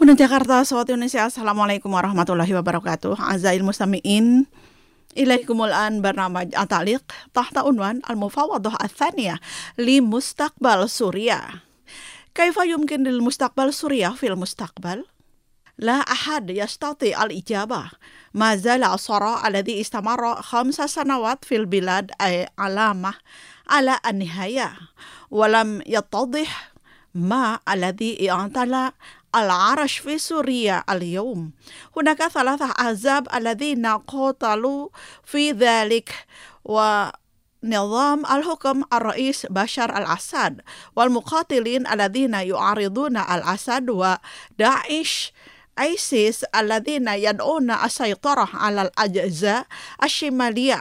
هنا جاكرتا صوت Indonesia. Assalamualaikum warahmatullahi wabarakatuh. أعزائي المستمعين، إليكم الآن برنامج التعليق تحت عنوان المفاوضة الثانية لمستقبل سوريا. كيف يمكن للمستقبل سوريا في المستقبل؟ لا أحد يستطيع الإجابة. ما زال الصراع الذي استمر 5 سنوات في البلاد علامة على النهاية، ولم يتضح ما الذي اعتلى العرش في سوريا اليوم. هناك 3 أحزاب الذين قاتلوا في ذلك، ونظام الحكم الرئيس بشار الأسد، والمقاتلين الذين يعارضون الأسد، وداعش ISIS الذين يدعون السيطرة على الأجزاء الشمالية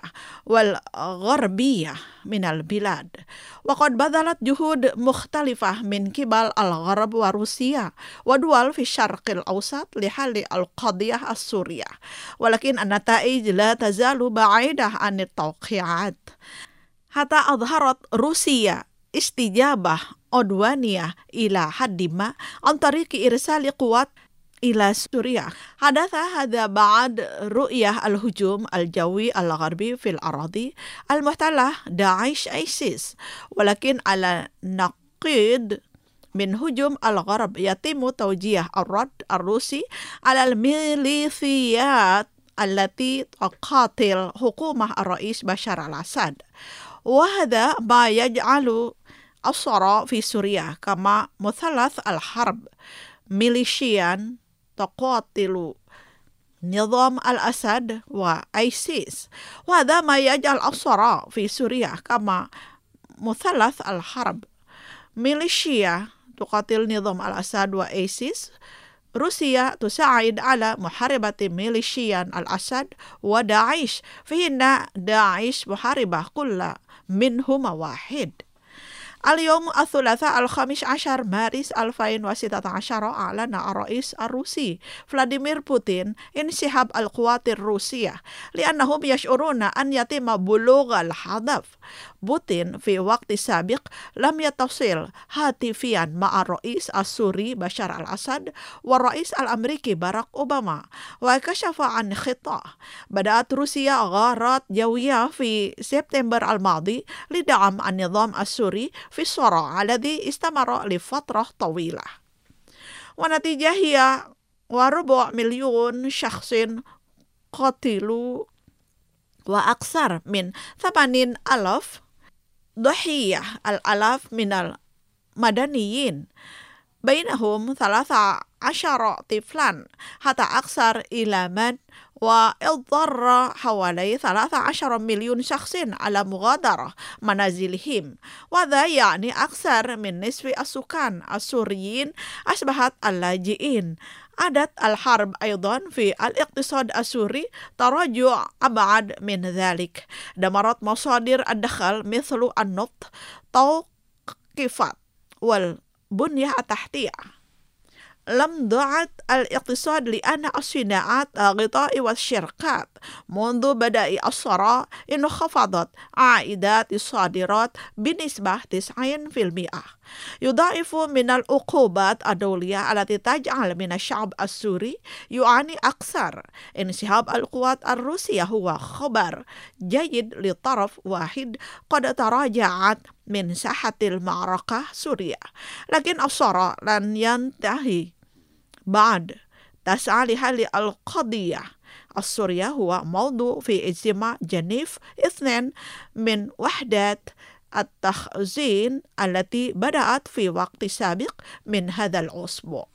والغربية من البلاد. وقد بذلت جهود مختلفة من قبل الغرب وروسيا ودول في الشرق الأوسط لحل القضية السورية، ولكن النتائج لا تزال بعيدة عن التوقعات. حتى أظهرت روسيا استجابة عدوانية إلى حد ما عن طريق إرسال قوات إلى سوريا. حدث هذا بعد رؤية الهجوم الجوي الغربي في الأراضي المحتلة داعش ISIS، ولكن على نقيض من هجوم الغرب يتم توجيه الرد الروسي على الميليشيات التي تقاتل حكومة الرئيس بشار الأسد، وهذا ما يجعل الصراع في سوريا كما مثلث الحرب، ميليشيا تقاتل نظام الأسد وآيسيس، وهذا ما يجعل الصراع في سوريا كما مثلث الحرب، ميليشيا تقاتل نظام الأسد وآيسيس. روسيا تساعد على محاربة ميليشيا الأسد وداعش، فإن داعش محاربة كل منهما واحد. اليوم الثلاثاء 15 مارس 2016 أعلن الرئيس الروسي فلاديمير بوتين انسحاب القوات الروسية لأنهم يشعرون أن يتم بلوغ الهدف. بوتين في وقت سابق لم يتصل هاتفيا مع الرئيس السوري بشار الأسد والرئيس الأمريكي باراك أوباما، وكشف عن خطة. بدأت روسيا غارات جوية في سبتمبر الماضي لدعم النظام السوري في الصراع الذي استمر لفترة طويلة، ونتيجة هي 250,000 شخص قتلوا وأكثر من 80,000 ضحية، الآلاف من المدنيين بينهم 13 طفلا حتى أكثر إلما، واضطر حوالي 13 مليون شخص على مغادرة منازلهم، وهذا يعني أكثر من نصف السكان السوريين أصبحت اللاجئين. عادت الحرب أيضا في الاقتصاد السوري تراجع أبعد من ذلك. دمرت مصادر الدخل مثل النفط، توقفت والبنية التحتية. لم ضعت الاقتصاد لأن الصناعات الغطاء والشركات منذ بدء الصراع انخفضت عائدات الصادرات بنسبة 90%. يضاعف من العقوبات الدولية التي تجعل من الشعب السوري يعاني أكثر. انسحاب القوات الروسية هو خبر جيد لطرف واحد قد تراجعت من ساحة المعركة سوريا، لكن الصراع لن ينتهي بعد. تسعى لحل القضية السورية هو موضوع في اجتماع جنيف 2 من وحدات التخزين التي بدأت في وقت سابق من هذا الأسبوع.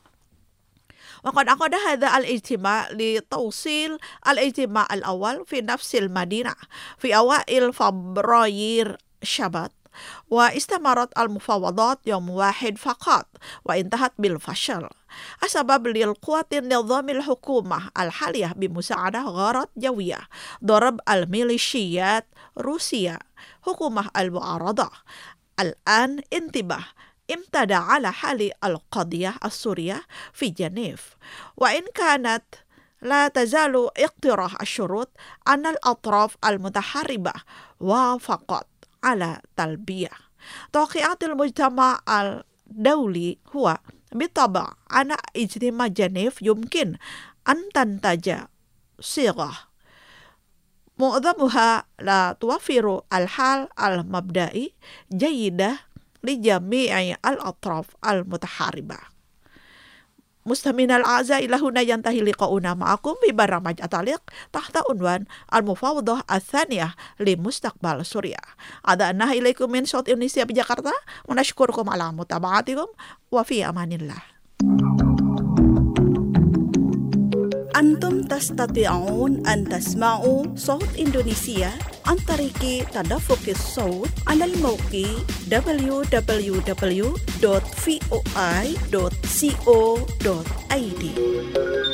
وقد عقد هذا الاجتماع لتوصيل الاجتماع الأول في نفس المدينة في أوائل فبراير شباط، واستمرت المفاوضات يوم واحد فقط وانتهت بالفشل. السبب للقوات النظام الحكومة الحالية بمساعدة غارات جوية ضرب الميليشيات روسيا حكومة المعارضة. الآن انتباه امتدى على حل القضية السورية في جنيف، وإن كانت لا تزال اقتراح الشروط أن الأطراف المتحاربة وافقت على تلبية. توقيعات المجتمع الدولي هو بالطبع أنا اجتماع جنيف يمكن أن تنتج صيغة معظمها لا توفر الحال المبدئي جيدة لجميع الأطراف المتحاربة. مستمعينا الأعزاء، إلى هنا ينتهي لقاؤنا معكم ببرنامج أتعليق تحت عنوان المفاوضة الثانية لمستقبل سوريا. أدعنا إليكم من صوت إندونيسيا بجاkarta. ونشكركم على متابعتكم وفي أمان الله. أنتم تستطيعون أن تسمعوا صوت إندونيسيا عن طريق تدفق الصوت على الموقع www.voi.co.id.